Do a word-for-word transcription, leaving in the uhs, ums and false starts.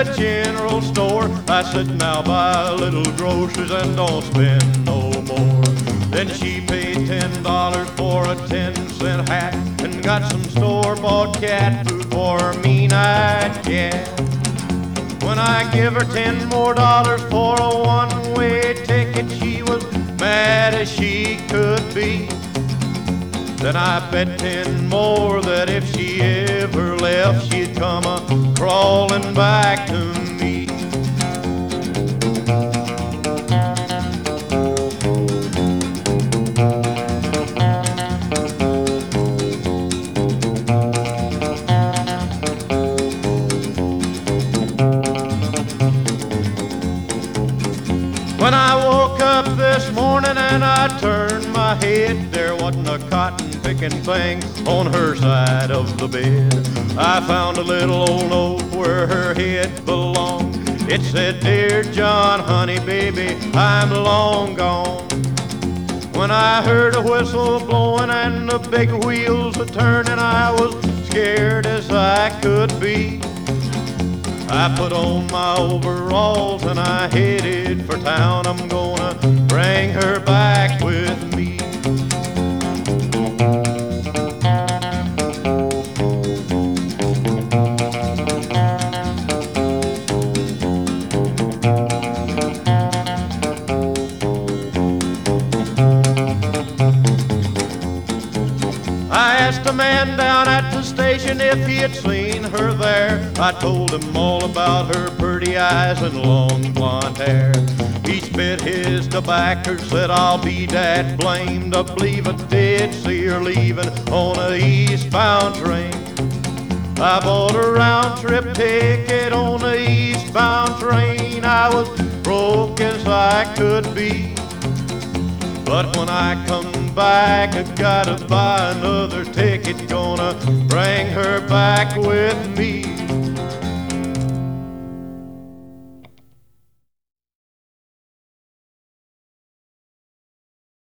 the general store. I said, now buy little groceries and don't spend no more. Then she paid ten dollars for a ten cent hat and got some store-bought cat food for her mean-eyed cat. When I give her ten more dollars for a one-way ticket, she was mad as she could be. Then I bet ten more that if she ever left, she'd come a-crawling back to me. When I woke up this morning and I turned my head, there wasn't a cotton-picking thing on her side of the bed. I found a little old note where her head belonged. It said, "Dear John, honey, baby, I'm long gone." When I heard a whistle blowing and the big wheels a-turning, I was scared as I could be. I put on my overalls and I headed for town. I'm gonna bring her back with me. I asked a man down at the station if he had seen her there. I told him all about her pretty eyes and long blonde hair. He spit his tobacco, said, "I'll be that blamed. I believe I did see her leaving on a eastbound train." I bought a round-trip ticket on the eastbound train. I was broke as I could be. But when I come back, I gotta buy another ticket. Gonna bring her back with me.